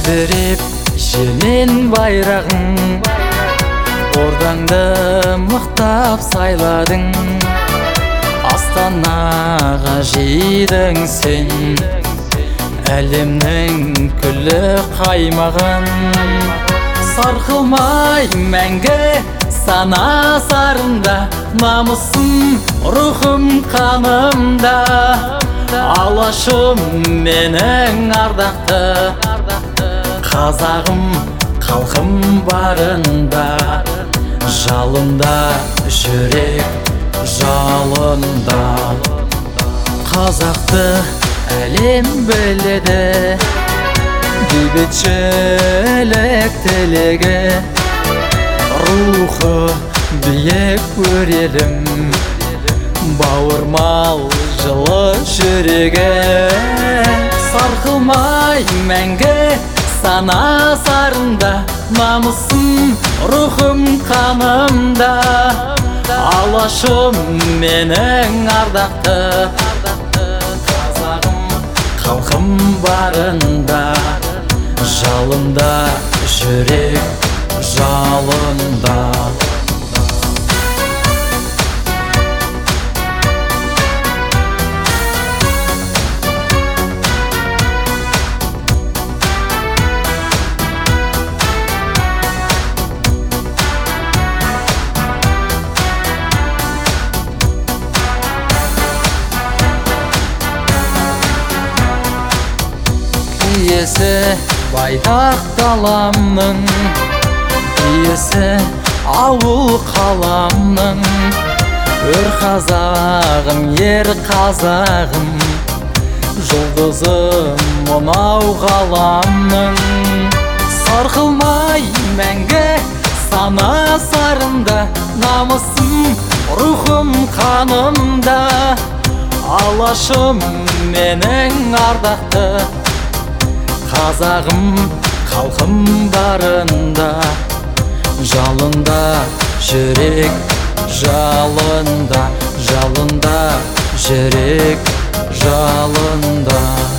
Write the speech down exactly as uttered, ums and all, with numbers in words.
желбіреп желмен байрағың, ордаңды мықтап сайладың, астанаға жейдің сен әлемнің күлі қаймағын. Сарқылмай мәңгі сана сарында, намысым рухым қанымда, алашым менің ардақты, қазағым халқым барында, жалында жүрек жалында. Қазақты әлем біледі, бейбітшілік тілегі, рухы биік өрелім, бауырмал жылы жүрегі. Сарқылмай мәңгі сана сарында, намысым рухым қанымда, алашым менің ардақты, қазағым халқым барында, жалында жүрек жалында. Иесі байтақ даламның, иесі ауыл қаламның, өр қазағым, ер қазағым, жұлдызым мынау ғаламның. Сарқылмай мәңгі сана сарында, намысым рухым қанымда, алашым менің ардақты, қазағым халқым барында, жалында жүрек жалында, жалында жүрек жалында.